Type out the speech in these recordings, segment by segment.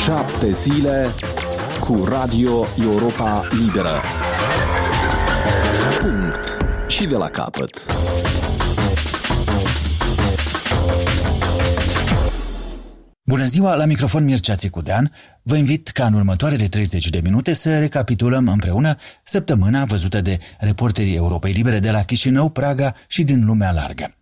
7 zile cu Radio Europa Liberă. Punct. Și de la capăt. Bună ziua, la microfon Mircea Țicudean. Vă invit ca în următoarele 30 de minute să recapitulăm împreună săptămâna văzută de reporterii Europei Libere de la Chișinău, Praga și din lumea largă.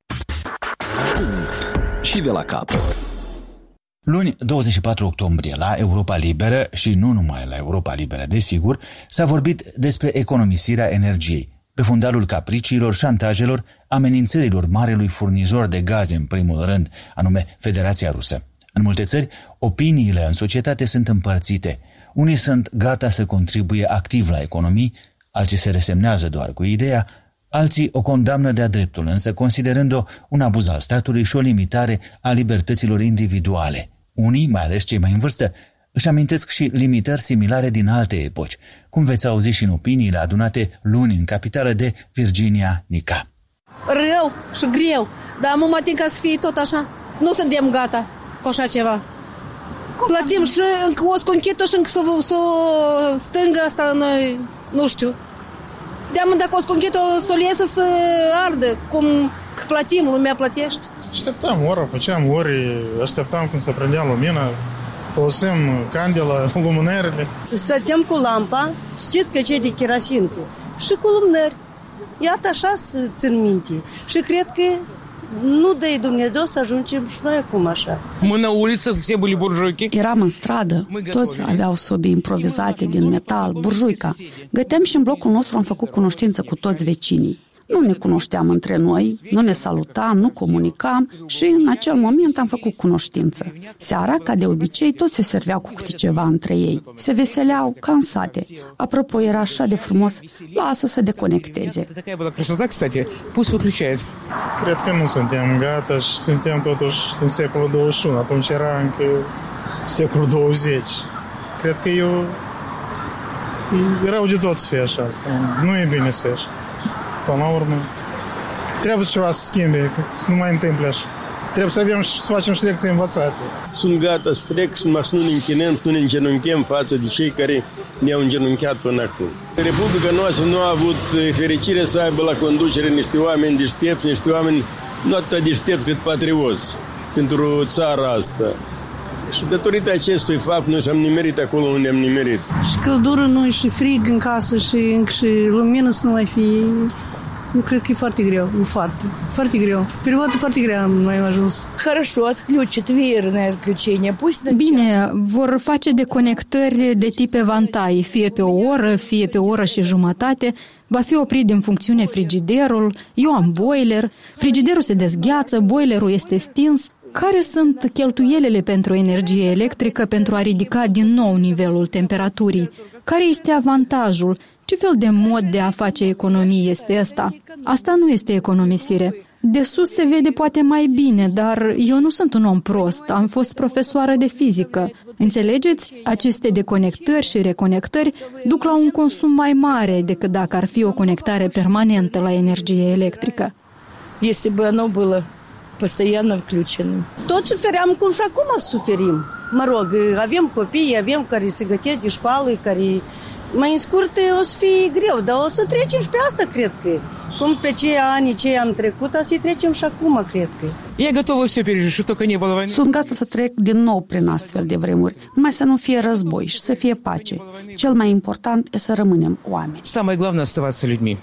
Și de la capăt. Luni, 24 octombrie, la Europa Liberă și nu numai la Europa Liberă, desigur, s-a vorbit despre economisirea energiei, pe fundalul capriciilor, șantajelor, amenințărilor marelui furnizor de gaze, în primul rând, anume Federația Rusă. În multe țări, opiniile în societate sunt împărțite. Unii sunt gata să contribuie activ la economii, alții se resemnează doar cu ideea, alții o condamnă de-a dreptul, însă considerând-o un abuz al statului și o limitare a libertăților individuale. Unii, mai ales cei mai în vârstă, își amintesc și limitări similare din alte epoci, cum veți auzi și în opiniile adunate luni în capitală de Virginia Nica. Rău și greu, dar mă ating ca să fie tot așa. Nu suntem gata cu așa ceva. Plătim și încă o sconchită și încă să stângă asta, noi, nu știu. De-am dacă o sconchită să o iesă să ardă, cum că plătim, lumea plătește. Așteptam ora, făceam ori, așteptam când se prindea lumina, folosim candela, lumânările. Stăteam cu lampa, știți că cei de cherasincă, și cu lumânări. Iată așa să țin minte. Și cred că nu dă-i Dumnezeu să ajungem și noi acum așa. Eram în stradă, toți aveau sobii improvizate din metal, burjuica. Găteam și în blocul nostru am făcut cunoștință cu toți vecinii. Nu ne cunoșteam între noi, nu ne salutam, nu comunicam și în acel moment am făcut cunoștință. Seara, ca de obicei, toți se serveau cu câte ceva între ei. Se veseleau ca în sate. Apropo, era așa de frumos, lasă să deconecteze. Cred că nu suntem gata și suntem totuși în secolul 21. Atunci era încă secolul 20. Cred că e rău de tot să fie așa. Nu e bine să fie așa. Până la urmă, trebuie ceva să schimbe, să nu mai întâmple așa. Trebuie să avem și să facem și lecții învățate. Sunt gata să trec și numai să nu ne închinăm, să nu ne îngenunchem față de cei care ne-au îngenunchiat până acum. Republica noastră nu a avut fericire să aibă la conducere niște oameni deștepți, niște oameni nu atât deștepți cât patrioți pentru țara asta. Și datorită acestui fapt noi și-am nimerit acolo unde am nimerit. Și căldură nu, și frig în casă și lumină să nu mai fie. Nu cred că e foarte greu, foarte greu. Perioada foarte grea am mai ajuns. Хорошо, отключат верное отключение. Пусть Bine, vor face deconectări de tip evantai, fie pe o oră, fie pe o oră și jumătate. Va fi oprit din funcțiune frigiderul, eu am boiler, frigiderul se dezgheață, boilerul este stins. Care sunt cheltuielile pentru energie electrică pentru a ridica din nou nivelul temperaturii? Care este avantajul? Ce fel de mod de a face economie este ăsta? Asta nu este economisire. De sus se vede poate mai bine, dar eu nu sunt un om prost, am fost profesoară de fizică. Înțelegeți? Aceste deconectări și reconectări duc la un consum mai mare decât dacă ar fi o conectare permanentă la energie electrică. Если бы оно было постоянно включено. Tot sufeream cum și acum suferim. Mă rog, avem copii, avem care se gătesc de școală, care mai în scurt o să fie greu, dar o să trecem și pe asta, cred că. Cum pe cei ani ce am trecut, să-i trecem și acum, cred că. Sunt gata să trec din nou prin astfel de vremuri, numai să nu fie război și să fie pace. Cel mai important e să rămânem oameni. Самое главное оставаться людьми.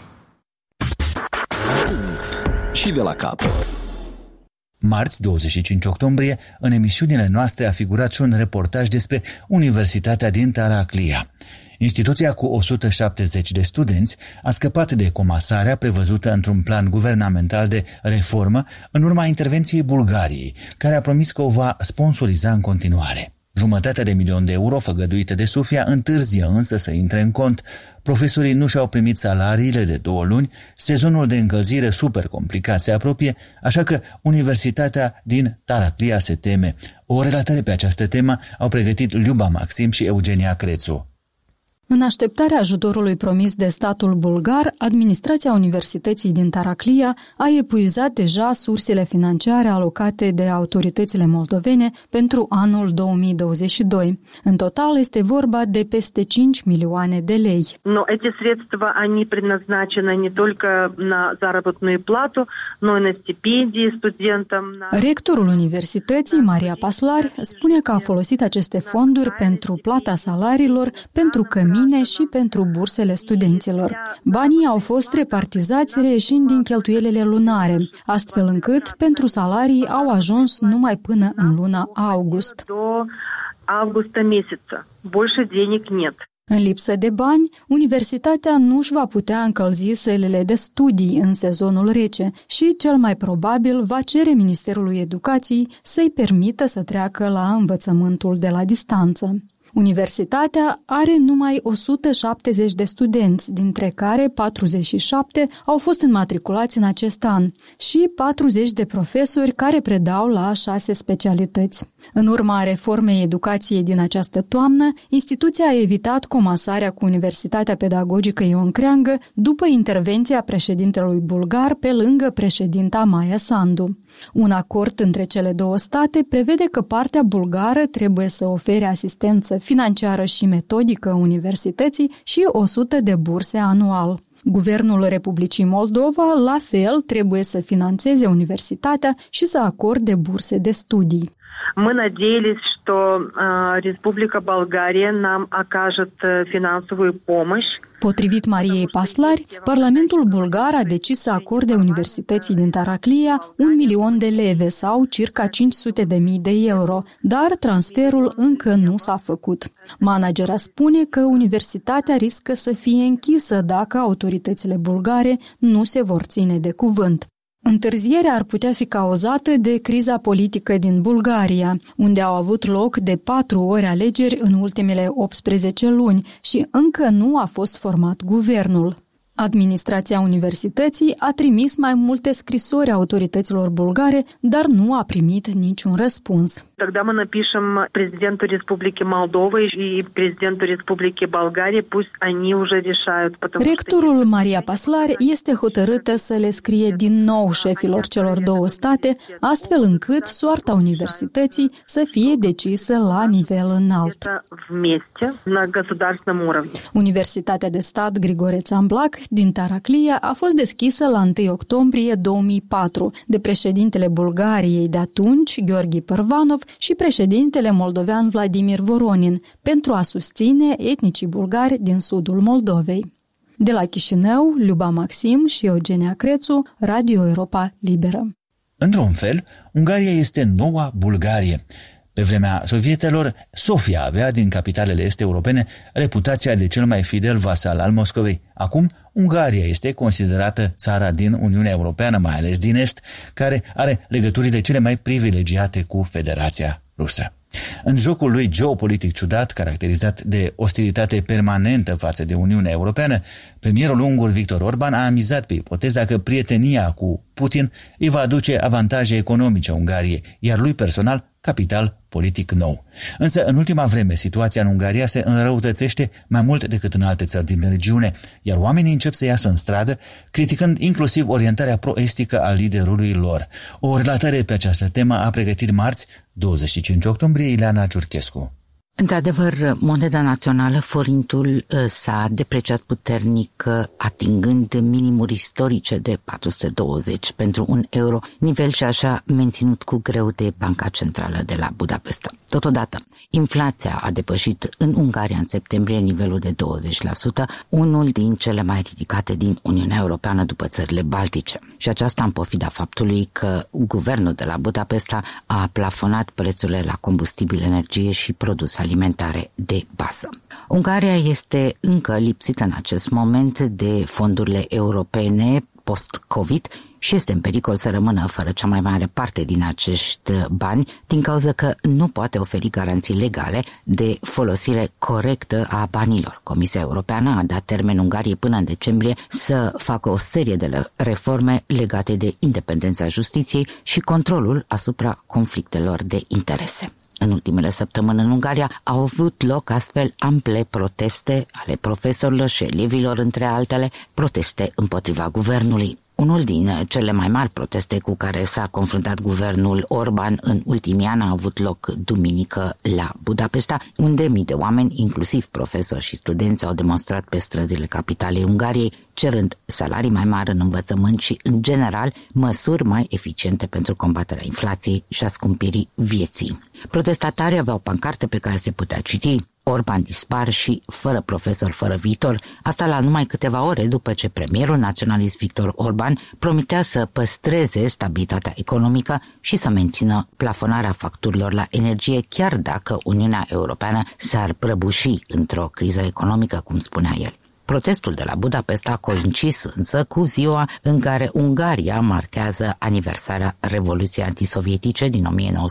Și de la capăt. Marți, 25 octombrie, în emisiunile noastre a figurat și un reportaj despre Universitatea din Taraklia. Instituția cu 170 de studenți a scăpat de comasarea prevăzută într-un plan guvernamental de reformă în urma intervenției Bulgariei, care a promis că o va sponsoriza în continuare. 500 de milioane de euro făgăduite de Sofia întârzie însă să intre în cont. Profesorii nu și-au primit salariile de 2 luni, sezonul de încălzire super complicat se apropie, așa că Universitatea din Taraklia se teme. O relatare pe această temă au pregătit Liuba Maxim și Eugenia Crețu. În așteptarea ajutorului promis de statul bulgar, administrația Universității din Taraclia a epuizat deja sursele financiare alocate de autoritățile moldovene pentru anul 2022. În total este vorba de peste 5 milioane de lei. Но эти средства, они предназначены не только на заработную плату, но и на стипендии студентам. Rectorul Universității, Maria Paslar, spune că a folosit aceste fonduri pentru plata salariilor, pentru cămine și pentru bursele studenților. Banii au fost repartizați reieșind din cheltuielile lunare, astfel încât pentru salarii au ajuns numai până în luna august. În lipsă de bani, universitatea nu își va putea încălzi sălile de studii în sezonul rece și, cel mai probabil, va cere Ministerului Educației să-i permită să treacă la învățământul de la distanță. Universitatea are numai 170 de studenți, dintre care 47 au fost înmatriculați în acest an și 40 de profesori care predau la 6 specialități. În urma reformei educației din această toamnă, instituția a evitat comasarea cu Universitatea Pedagogică Ion Creangă după intervenția președintelui bulgar pe lângă președinta Maia Sandu. Un acord între cele două state prevede că partea bulgară trebuie să ofere asistență financiară și metodică universității și 100 de burse anual. Guvernul Republicii Moldova, la fel, trebuie să finanțeze universitatea și să acorde burse de studii. Мы надеялись, что Республика Болгария нам окажет финансовую помощь. Potrivit Mariei Paslari, Parlamentul bulgar a decis să acorde Universității din Taraclia 1 milion de leve sau circa 500.000 de euro, dar transferul încă nu s-a făcut. Managera spune că universitatea riscă să fie închisă dacă autoritățile bulgare nu se vor ține de cuvânt. Întârzierea ar putea fi cauzată de criza politică din Bulgaria, unde au avut loc de 4 ori alegeri în ultimele 18 luni și încă nu a fost format guvernul. Administrația universității a trimis mai multe scrisori autorităților bulgare, dar nu a primit niciun răspuns. Тогда мы напишем президенту Республики Молдова и президенту Республики Болгария, пусть они уже решают. Rectorul Maria Paslar este hotărâtă să le scrie din nou șefilor celor două state, astfel încât soarta universității să fie decisă la nivel înalt. Universitatea de stat Grigore Țamblac din Taraclia a fost deschisă la 1 octombrie 2004 de președintele Bulgariei de atunci, Gheorghe Părvanov, și președintele moldovean Vladimir Voronin, pentru a susține etnicii bulgari din sudul Moldovei. De la Chișinău, Luba Maxim și Eugenia Crețu, Radio Europa Liberă. Într-un fel, Ungaria este noua Bulgarie. Pe vremea sovietelor, Sofia avea din capitalele est europene reputația de cel mai fidel vasal al Moscovei. Acum, Ungaria este considerată țara din Uniunea Europeană, mai ales din est, care are legăturile cele mai privilegiate cu Federația Rusă. În jocul lui geopolitic ciudat, caracterizat de ostilitate permanentă față de Uniunea Europeană, premierul ungur Viktor Orban a mizat pe ipoteza că prietenia cu Putin îi va aduce avantaje economice Ungariei, iar lui personal capital politic nou. Însă, în ultima vreme, situația în Ungaria se înrăutățește mai mult decât în alte țări din regiune, iar oamenii încep să iasă în stradă, criticând inclusiv orientarea pro-estică a liderului lor. O relatare pe această temă a pregătit marți, 25 octombrie, Ileana Giurchescu. Într-adevăr, moneda națională, forintul, s-a depreciat puternic, atingând minimuri istorice de 420 pentru un euro, nivel și așa menținut cu greu de Banca Centrală de la Budapesta. Totodată, inflația a depășit în Ungaria în septembrie nivelul de 20%, unul din cele mai ridicate din Uniunea Europeană după țările baltice. Și aceasta în pofida faptului că guvernul de la Budapesta a plafonat prețurile la combustibil, energie și produse alimentare de bază. Ungaria este încă lipsită în acest moment de fondurile europene post-COVID și este în pericol să rămână fără cea mai mare parte din acești bani din cauza că nu poate oferi garanții legale de folosire corectă a banilor. Comisia Europeană a dat termen Ungariei până în decembrie să facă o serie de reforme legate de independența justiției și controlul asupra conflictelor de interese. În ultimele săptămâni în Ungaria au avut loc astfel ample proteste ale profesorilor și elevilor, între altele, proteste împotriva guvernului. Unul din cele mai mari proteste cu care s-a confruntat guvernul Orban în ultimii ani a avut loc duminică la Budapesta, unde mii de oameni, inclusiv profesori și studenți, au demonstrat pe străzile capitalei Ungariei, cerând salarii mai mari în învățământ și, în general, măsuri mai eficiente pentru combaterea inflației și a scumpirii vieții. Protestatarii aveau pancarte pe care se putea citi: Orban dispar și fără profesor, fără viitor, asta la numai câteva ore după ce premierul naționalist Viktor Orban promitea să păstreze stabilitatea economică și să mențină plafonarea facturilor la energie, chiar dacă Uniunea Europeană s-ar prăbuși într-o criză economică, cum spunea el. Protestul de la Budapesta a coincis însă cu ziua în care Ungaria marchează aniversarea Revoluției antisovietice din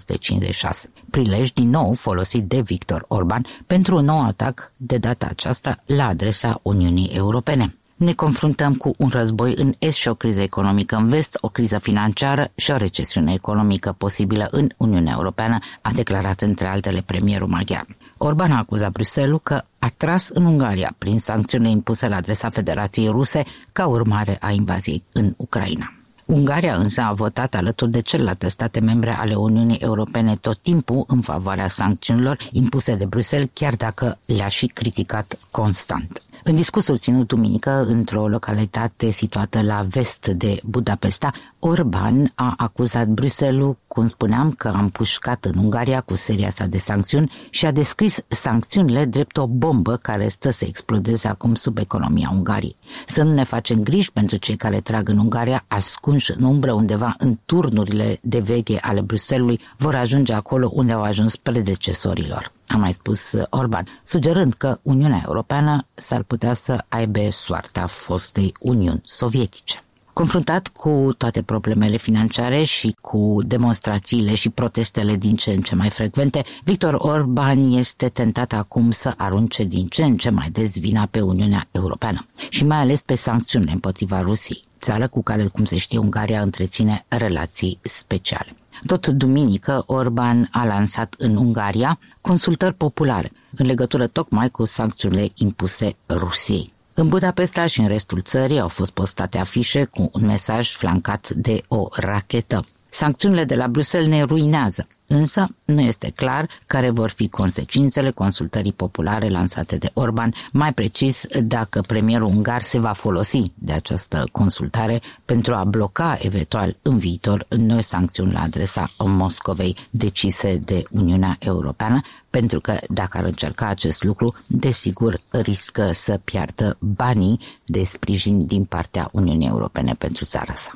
1956. Prilej din nou folosit de Viktor Orban pentru un nou atac, de data aceasta la adresa Uniunii Europene. Ne confruntăm cu un război în est și o criză economică în vest, o criză financiară și o recesiune economică posibilă în Uniunea Europeană, a declarat între altele premierul maghiar. Orban a acuzat Bruxelles că a tras în Ungaria prin sancțiunile impuse la adresa Federației Ruse ca urmare a invaziei în Ucraina. Ungaria însă a votat alături de celelalte state membre ale Uniunii Europene tot timpul în favoarea sancțiunilor impuse de Bruxelles, chiar dacă le-a și criticat constant. În discursul ținut duminică într-o localitate situată la vest de Budapesta, Orban a acuzat Bruxelles, cum spuneam, că a împușcat în Ungaria cu seria sa de sancțiuni și a descris sancțiunile drept o bombă care stă să explodeze acum sub economia Ungariei. Să nu ne facem griji pentru cei care trag în Ungaria, ascunși în umbră undeva în turnurile de veche ale Bruxellesului, vor ajunge acolo unde au ajuns predecesorilor, a mai spus Orban, sugerând că Uniunea Europeană s-ar putea să aibă soarta fostei Uniuni Sovietice. Confruntat cu toate problemele financiare și cu demonstrațiile și protestele din ce în ce mai frecvente, Viktor Orban este tentat acum să arunce din ce în ce mai des vina pe Uniunea Europeană și mai ales pe sancțiunile împotriva Rusiei, țară cu care, cum se știe, Ungaria întreține relații speciale. Tot duminică, Orban a lansat în Ungaria consultări populare în legătură tocmai cu sancțiunile impuse Rusiei. În Budapesta și în restul țării au fost postate afișe cu un mesaj flancat de o rachetă. Sancțiunile de la Bruxelles ne ruinează, însă nu este clar care vor fi consecințele consultării populare lansate de Orban, mai precis dacă premierul ungar se va folosi de această consultare pentru a bloca eventual în viitor noi sancțiuni la adresa Moscovei decise de Uniunea Europeană, pentru că dacă ar încerca acest lucru, desigur riscă să piardă banii de sprijin din partea Uniunii Europene pentru țara sa.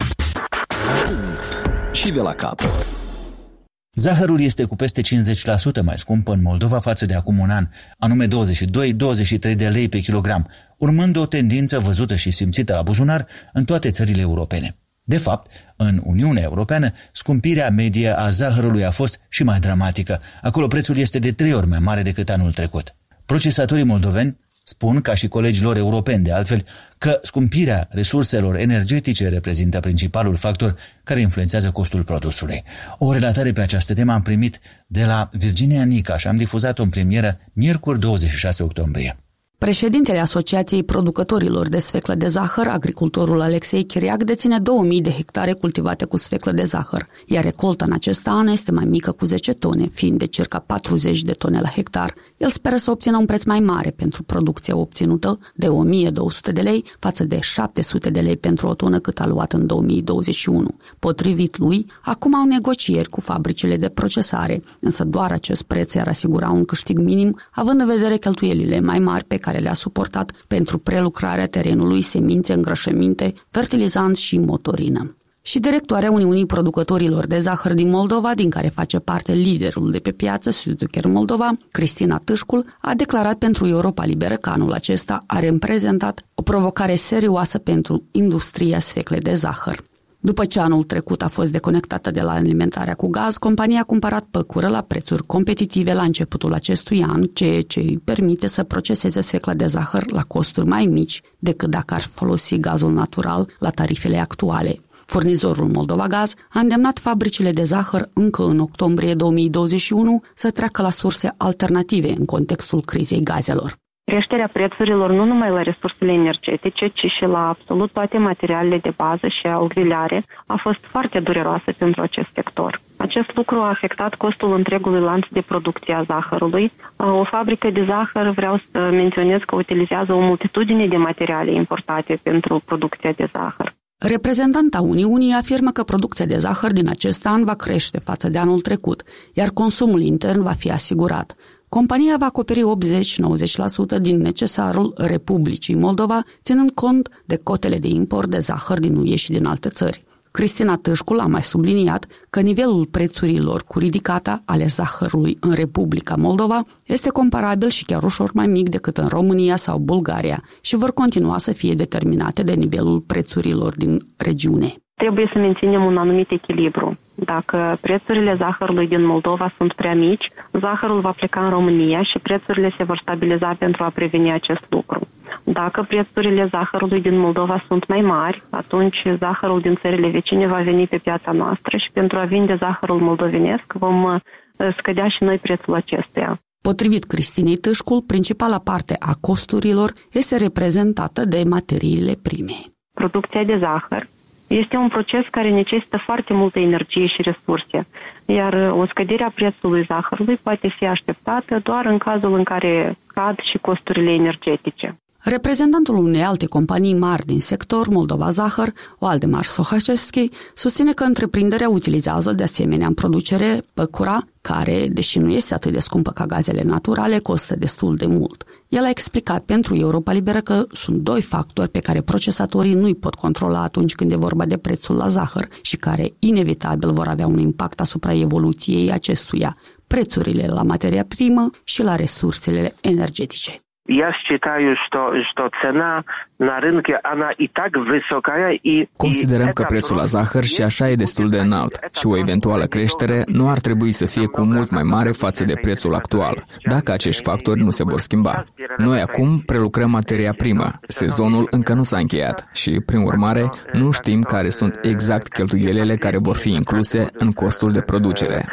Și de la capăt. Zahărul este cu peste 50% mai scump în Moldova față de acum un an, anume 22-23 de lei pe kilogram, urmând o tendință văzută și simțită la buzunar în toate țările europene. De fapt, în Uniunea Europeană, scumpirea medie a zahărului a fost și mai dramatică. Acolo prețul este de 3 ori mai mare decât anul trecut. Procesatorii moldoveni spun, ca și colegilor europeni de altfel, că scumpirea resurselor energetice reprezintă principalul factor care influențează costul produsului. O relatare pe această temă am primit de la Virginia Nica și am difuzat-o în premieră miercuri 26 octombrie. Președintele Asociației Producătorilor de Sfeclă de Zahăr, agricultorul Alexei Chiriac, deține 2000 de hectare cultivate cu sfeclă de zahăr, iar recolta în acest an este mai mică cu 10 tone, fiind de circa 40 de tone la hectar. El speră să obțină un preț mai mare pentru producția obținută de 1200 de lei față de 700 de lei pentru o tonă cât a luat în 2021. Potrivit lui, acum au negocieri cu fabricile de procesare, însă doar acest preț ar asigura un câștig minim, având în vedere cheltuielile mai mari pe care le-a suportat pentru prelucrarea terenului, semințe, îngrășăminte, fertilizanți și motorină. Și directoarea Uniunii Producătorilor de Zahăr din Moldova, din care face parte liderul de pe piață, Südzucker Moldova, Cristina Tâșcul, a declarat pentru Europa Liberă că anul acesta are reprezentat o provocare serioasă pentru industria sfeclei de zahăr. După ce anul trecut a fost deconectată de la alimentarea cu gaz, compania a cumpărat păcură la prețuri competitive la începutul acestui an, ceea ce îi permite să proceseze sfecla de zahăr la costuri mai mici decât dacă ar folosi gazul natural la tarifele actuale. Furnizorul Moldovagaz a îndemnat fabricile de zahăr încă în octombrie 2021 să treacă la surse alternative în contextul crizei gazelor. Creșterea prețurilor nu numai la resursele energetice, ci și la absolut toate materialele de bază și auxiliare a fost foarte dureroasă pentru acest sector. Acest lucru a afectat costul întregului lanț de producție a zahărului. O fabrică de zahăr, vreau să menționez că utilizează o multitudine de materiale importate pentru producția de zahăr. Reprezentanta Uniunii afirmă că producția de zahăr din acest an va crește față de anul trecut, iar consumul intern va fi asigurat. Compania va acoperi 80-90% din necesarul Republicii Moldova, ținând cont de cotele de import de zahăr din UE și din alte țări. Cristina Tâșcul a mai subliniat că nivelul prețurilor cu ridicata ale zahărului în Republica Moldova este comparabil și chiar ușor mai mic decât în România sau Bulgaria și vor continua să fie determinate de nivelul prețurilor din regiune. Trebuie să menținem un anumit echilibru. Dacă prețurile zahărului din Moldova sunt prea mici, zahărul va pleca în România și prețurile se vor stabiliza pentru a preveni acest lucru. Dacă prețurile zahărului din Moldova sunt mai mari, atunci zahărul din țările vecine va veni pe piața noastră și pentru a vinde zahărul moldovenesc vom scădea și noi prețul acestuia. Potrivit Cristinei Tâșcul, principala parte a costurilor este reprezentată de materiile prime. Producția de zahăr este un proces care necesită foarte multă energie și resurse, iar o scădere a prețului zahărului poate fi așteptată doar în cazul în care cad și costurile energetice. Reprezentantul unei alte companii mari din sector, Moldova Zahăr, Waldemar Sohacevski, susține că întreprinderea utilizează de asemenea în producere păcura, care, deși nu este atât de scumpă ca gazele naturale, costă destul de mult. El a explicat pentru Europa Liberă că sunt doi factori pe care procesatorii nu îi pot controla atunci când e vorba de prețul la zahăr și care inevitabil vor avea un impact asupra evoluției acestuia, prețurile la materia primă și la resursele energetice. Я считаю, что цена на рынке, она и так высокая и... Considerăm că prețul la zahăr și așa e destul de înalt și o eventuală creștere nu ar trebui să fie cu mult mai mare față de prețul actual, dacă acești factori nu se vor schimba. Noi acum prelucrăm materia primă. Sezonul încă nu s-a încheiat și, prin urmare, nu știm care sunt exact cheltuielile care vor fi incluse în costul de producere.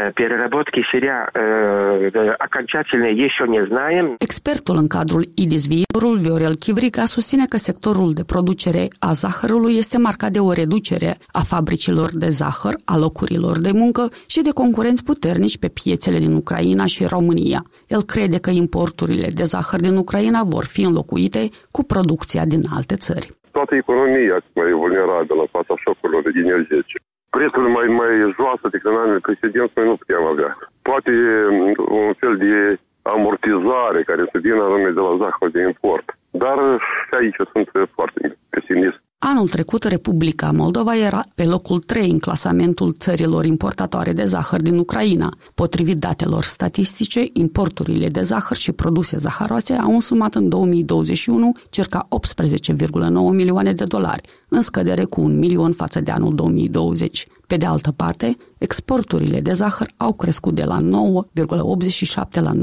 Expertul în cadrul IDIS Viitorul, Viorel Chivrica, susține că sectorul de producere a zahărului este marcat de o reducere a fabricilor de zahăr, a locurilor de muncă și de concurenți puternici pe piețele din Ucraina și România. El crede că importurile de zahăr din Ucraina vor fi înlocuite cu producția din alte țări. Toată economia este mai vulnerabilă în fața șocurilor energetice. Prețul mai joasă decât în anul precedent noi nu puteam avea. Poate un fel de amortizare care să vină anume de la zahăr de import. Dar și aici sunt foarte pesimist. Anul trecut, Republica Moldova era pe locul 3 în clasamentul țărilor importatoare de zahăr din Ucraina. Potrivit datelor statistice, importurile de zahăr și produse zahăroase au însumat în 2021 circa 18,9 milioane de dolari, în scădere cu 1 milion față de anul 2020. Pe de altă parte, exporturile de zahăr au crescut de la 9,87 la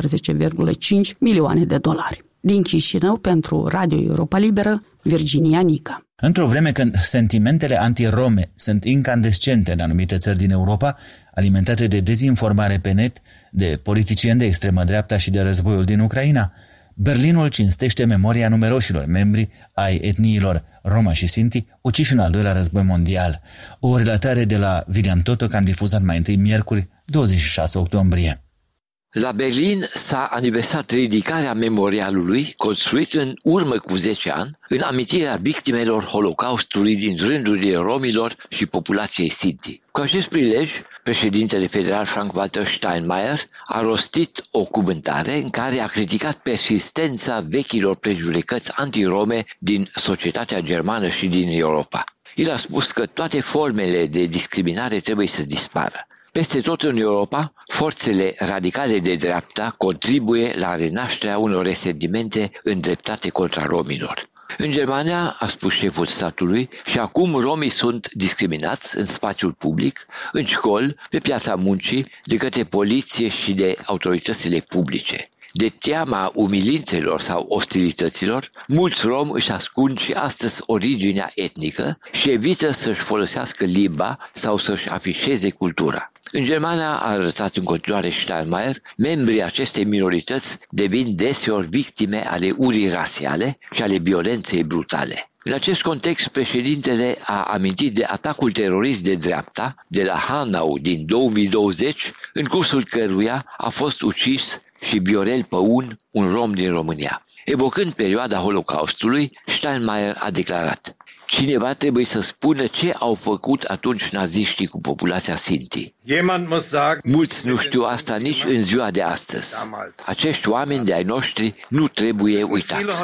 19,5 milioane de dolari. Din Chișinău, pentru Radio Europa Liberă, Virginia Nica. Într-o vreme când sentimentele anti-rome sunt incandescente în anumite țări din Europa, alimentate de dezinformare pe net, de politicieni de extremă dreapta și de războiul din Ucraina, Berlinul cinstește memoria numeroșilor membri ai etniilor Roma și Sinti, uciși în al doilea război mondial. O relatare de la William Totoc am difuzat mai întâi miercuri, 26 octombrie. La Berlin s-a aniversat ridicarea memorialului construit în urmă cu 10 ani în amintirea victimelor Holocaustului din rândurile romilor și populației Sinti. Cu acest prilej, președintele federal Frank-Walter Steinmeier a rostit o cuvântare în care a criticat persistența vechilor prejudecăți antirome din societatea germană și din Europa. El a spus că toate formele de discriminare trebuie să dispară. Peste tot în Europa, forțele radicale de dreapta contribuie la renașterea unor resentimente îndreptate contra romilor. În Germania, a spus șeful statului, și acum romii sunt discriminați în spațiul public, în școli, pe piața muncii, de către poliție și de autoritățile publice. De teama umilințelor sau ostilităților, mulți romi își ascund și astăzi originea etnică și evită să-și folosească limba sau să-și afișeze cultura. În Germania, a arătat în continuare Steinmeier, membrii acestei minorități devin deseori victime ale urii rasiale și ale violenței brutale. În acest context, președintele a amintit de atacul terorist de dreapta de la Hanau din 2020, în cursul căruia a fost ucis și Viorel Păun, un rom din România. Evocând perioada Holocaustului, Steinmeier a declarat: cineva trebuie să spună ce au făcut atunci naziștii cu populația Sinti. Mulți nu știu asta nici în ziua de astăzi. Acești oameni de ai noștri nu trebuie uitați.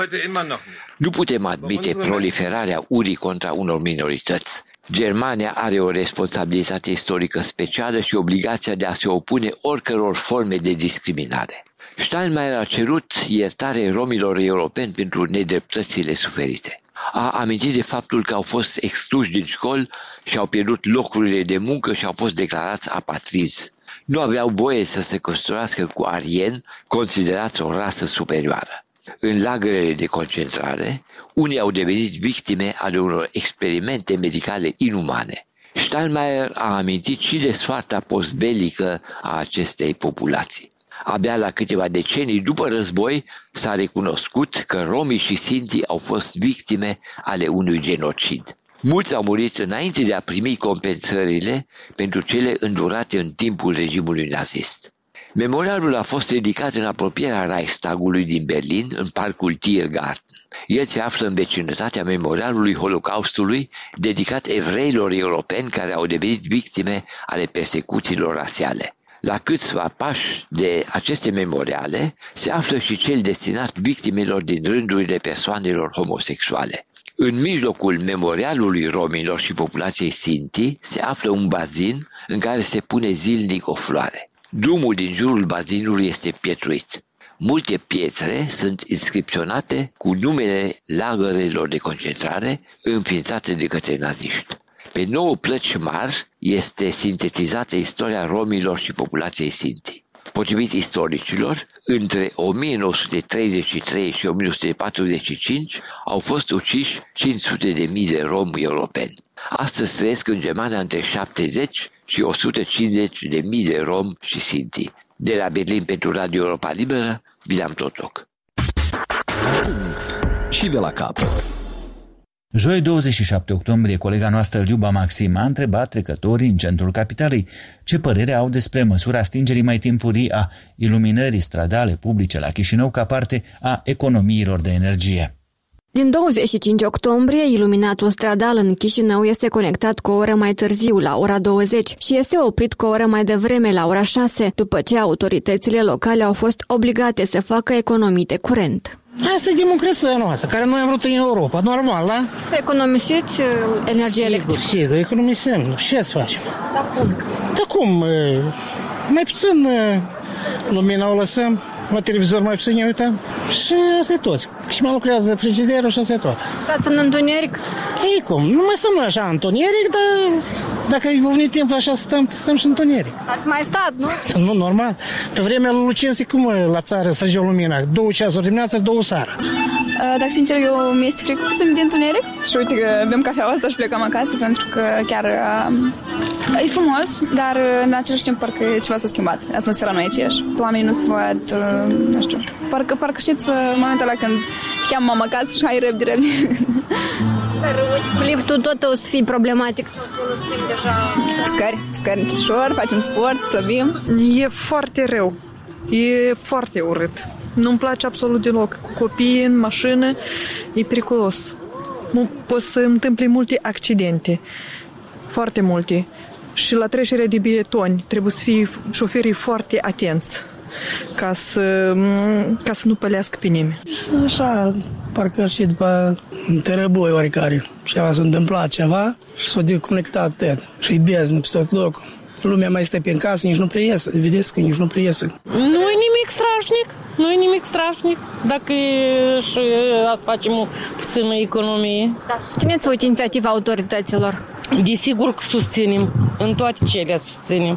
Nu putem admite proliferarea urii contra unor minorități. Germania are o responsabilitate istorică specială și obligația de a se opune oricăror forme de discriminare. Steinmeier a cerut iertare romilor europeni pentru nedreptățile suferite. A amintit de faptul că au fost excluși din școli și au pierdut locurile de muncă și au fost declarați apatrizi. Nu aveau voie să se căsătorească cu arieni, considerați o rasă superioară. În lagărele de concentrare, unii au devenit victime ale unor experimente medicale inumane. Steinmeier a amintit și de soarta postbelică a acestei populații. Abia la câteva decenii după război s-a recunoscut că romii și sintii au fost victime ale unui genocid. Mulți au murit înainte de a primi compensările pentru cele îndurate în timpul regimului nazist. Memorialul a fost ridicat în apropierea Reichstagului din Berlin, în parcul Tiergarten. El se află în vecinătatea memorialului Holocaustului, dedicat evreilor europeni care au devenit victime ale persecuțiilor rasiale. La câțiva pași de aceste memoriale se află și cel destinat victimelor din rândurile persoanelor homosexuale. În mijlocul memorialului romilor și populației Sinti se află un bazin în care se pune zilnic o floare. Drumul din jurul bazinului este pietruit. Multe pietre sunt inscripționate cu numele lagărelor de concentrare înființate de către naziști. Pe 9 plăci mari este sintetizată istoria romilor și populației Sinti. Potrivit istoricilor, între 1933 și 1945 au fost uciși 500.000 de romi europeni. Astăzi trăiesc în Germania între 70 și 150.000 de romi și Sinti. De la Berlin pentru Radio Europa Liberă, William Totoc. Și de la capăt. Joi 27 octombrie, colega noastră Liuba Maxim a întrebat trecătorii în centrul capitalei ce părere au despre măsura stingerii mai timpurii a iluminării stradale publice la Chișinău ca parte a economiilor de energie. Din 25 octombrie, iluminatul stradal în Chișinău este conectat cu o oră mai târziu, la ora 20, și este oprit cu o oră mai devreme, la ora 6, după ce autoritățile locale au fost obligate să facă economii de curent. Asta e democrația noastră, care noi am vrut în Europa, normal, da? Economisiți energie electrică? Sigur, economisim. Ce să facem? Dar cum? Dar cum? Mai puțin lumina o lăsăm, la televizor mai puțin ne uităm și asta e tot. Și mai lucrează frigiderul și asta e tot. Stați în întuneric? Ei cum, nu mai stăm noi așa în întuneric, dar dacă e venit timp așa stăm și în întuneric. Ați mai stat, nu? Nu, normal. Pe vremea lui Lucenții, cum la țară străgeau lumina? 2 ceasuri dimineața, 2 seara. Dacă sincer, eu mi-este frică puțin de întuneric și uite că bem cafeaua asta și plecăm acasă pentru că chiar e frumos, dar în același timp parcă ceva s-a schimbat. Atmosfera nu e aceeași. Oamenii nu se văd, nu știu. Parcă știți momentul ăla când te cheamă mama acasă și hai repede. Dar uite, cu liftul tot o să fie problematic să folosim deja. Scări încetișor, facem sport, slăbim. E foarte rău. E foarte urât. Nu-mi place absolut deloc. Cu copiii în mașină e periculos. Pot să întâmple multe accidente. Foarte multe. Și la trecerea de bietoni trebuie să fie șoferii foarte atenți ca să nu pălească pe nimeni. Așa, parcă și după tărăboi oricare. Ceva s-a întâmplat ceva și s-a deconectat și e beznă pe tot locul. Lumea mai stă pe în casă, nici nu prea iese. Vedeți că nici nu prea iese. Nu e nimic strașnic. Dacă și să facem o puțină economie. Dar susțineți o inițiativă autorităților? Desigur că susținem. În toate cele susținem.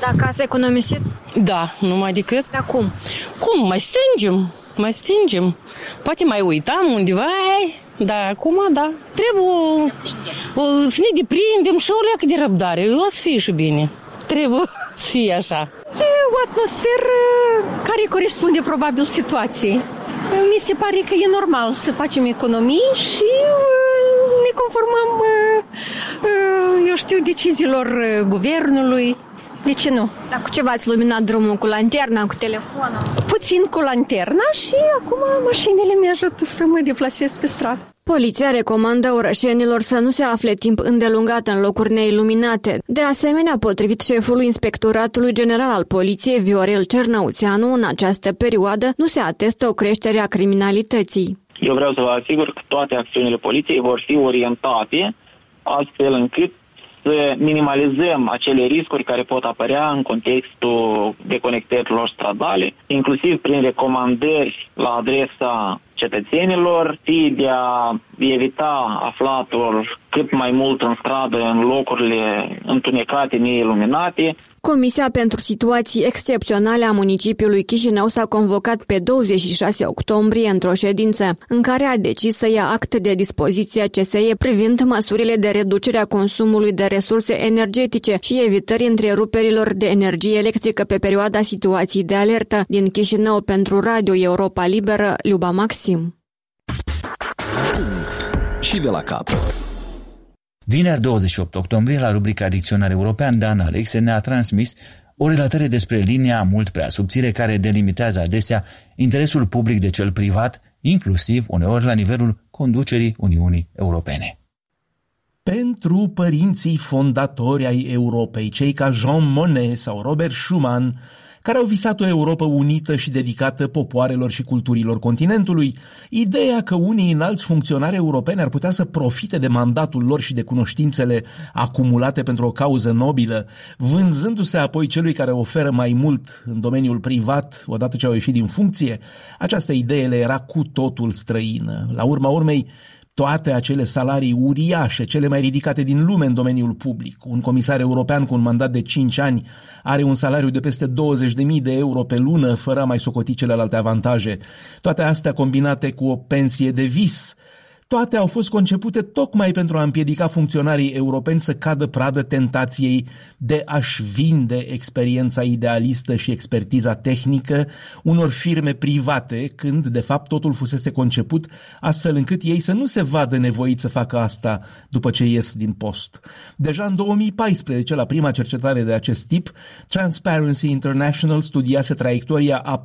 Dacă ați economisit? Da, numai decât. Dar cum? Cum? Mai stingem. Poate mai uitam undeva, dar acum, da. Trebuie să ne deprindem și o leacă de răbdare. O să fie și bine. Trebuie să fie așa. E o atmosferă care corespunde probabil situației. Mi se pare că e normal să facem economii și ne conformăm, eu știu, deciziilor guvernului. De ce nu? Dar cu ce v-ați luminat drumul? Cu lanterna, cu telefonul? Puțin cu lanterna și acum mașinile mi ajută să mă deplasez pe stradă. Poliția recomandă orășenilor să nu se afle timp îndelungat în locuri neiluminate. De asemenea, potrivit șefului Inspectoratului General al Poliției, Viorel Cernăuțeanu, în această perioadă nu se atestă o creștere a criminalității. Eu vreau să vă asigur că toate acțiunile poliției vor fi orientate astfel încât să minimalizăm acele riscuri care pot apărea în contextul deconectărilor stradale, inclusiv prin recomandări la adresa cetățenilor, fie de a evita aflatul cât mai mult în stradă, în locurile întunecate, neiluminate. Comisia pentru situații excepționale a municipiului Chișinău s-a convocat pe 26 octombrie într-o ședință, în care a decis să ia act de dispoziția CSE privind măsurile de reducere a consumului de resurse energetice și evitării întreruperilor de energie electrică pe perioada situației de alertă. Din Chișinău pentru Radio Europa Liberă, Luba Maxim. Și de la capăt. Vineri 28 octombrie, la rubrica Dicționar European, Dan Alexe ne-a transmis o relatare despre linia mult prea subțire care delimitează adesea interesul public de cel privat, inclusiv uneori la nivelul conducerii Uniunii Europene. Pentru părinții fondatori ai Europei, cei ca Jean Monnet sau Robert Schuman, care au visat o Europă unită și dedicată popoarelor și culturilor continentului, ideea că unii înalți funcționari europeni ar putea să profite de mandatul lor și de cunoștințele acumulate pentru o cauză nobilă, vânzându-se apoi celui care oferă mai mult în domeniul privat odată ce au ieșit din funcție, această idee le era cu totul străină. La urma urmei, toate acele salarii uriașe, cele mai ridicate din lume în domeniul public. Un comisar european cu un mandat de 5 ani are un salariu de peste 20.000 de euro pe lună, fără a mai socoti celelalte avantaje. Toate astea combinate cu o pensie de vis. Toate au fost concepute tocmai pentru a împiedica funcționarii europeni să cadă pradă tentației de a-și vinde experiența idealistă și expertiza tehnică unor firme private, când de fapt totul fusese conceput astfel încât ei să nu se vadă nevoiți să facă asta după ce ies din post. Deja în 2014, la prima cercetare de acest tip, Transparency International studiase traiectoria a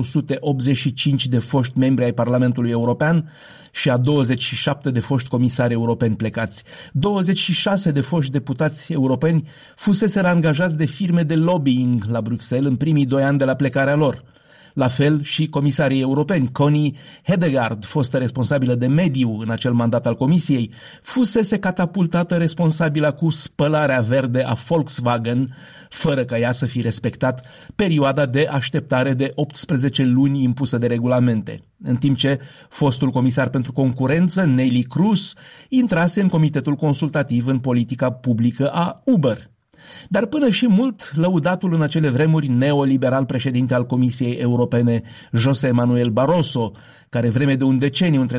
485 de foști membri ai Parlamentului European și a 27 de foști comisari europeni plecați. 26 de foști deputați europeni fuseseră angajați de firme de lobbying la Bruxelles în primii 2 ani de la plecarea lor. La fel și comisarii europeni. Connie Hedegaard, fostă responsabilă de mediu în acel mandat al comisiei, fusese catapultată responsabilă cu spălarea verde a Volkswagen, fără ca ea să fi respectat perioada de așteptare de 18 luni impusă de regulamente. În timp ce fostul comisar pentru concurență, Neelie Kroes, intrase în comitetul consultativ în politica publică a Uber. Dar până și mult lăudatul în acele vremuri neoliberal președinte al Comisiei Europene, José Manuel Barroso, care vreme de un deceniu între 2004-2014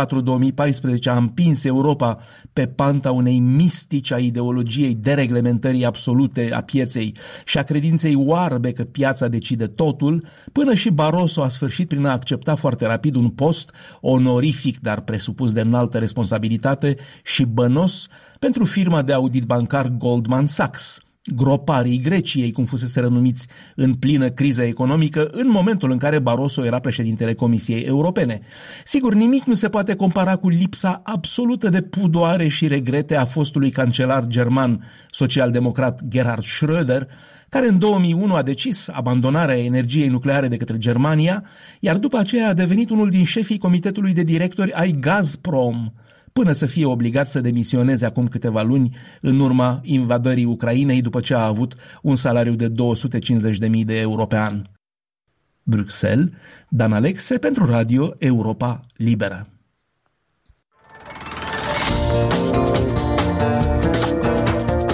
a împins Europa pe panta unei mistici a ideologiei dereglementării absolute a pieței și a credinței oarbe că piața decide totul, până și Barroso a sfârșit prin a accepta foarte rapid un post onorific, dar presupus de înaltă responsabilitate și bănos, pentru firma de audit bancar Goldman Sachs, groparii Greciei, cum fusese numiți în plină criză economică, în momentul în care Barroso era președintele Comisiei Europene. Sigur, nimic nu se poate compara cu lipsa absolută de pudoare și regrete a fostului cancelar german social-democrat Gerhard Schröder, care în 2001 a decis abandonarea energiei nucleare de către Germania, iar după aceea a devenit unul din șefii comitetului de directori ai Gazprom, până să fie obligat să demisioneze acum câteva luni în urma invadării Ucrainei, după ce a avut un salariu de 250.000 de euro pe an. Bruxelles, Dan Alexe pentru Radio Europa Liberă.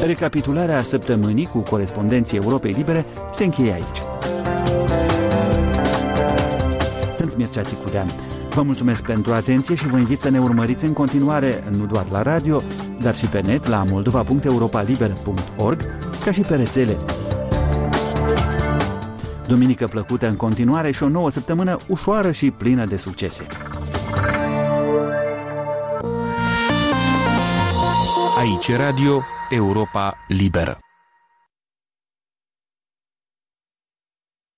Recapitularea săptămânii cu corespondenții Europei Libere se încheie aici. Sunt Mircea Țicudean. Vă mulțumesc pentru atenție și vă invit să ne urmăriți în continuare, nu doar la radio, dar și pe net la moldova.europaliber.org, ca și pe rețele. Duminică plăcută în continuare și o nouă săptămână ușoară și plină de succese. Aici Radio Europa Liberă.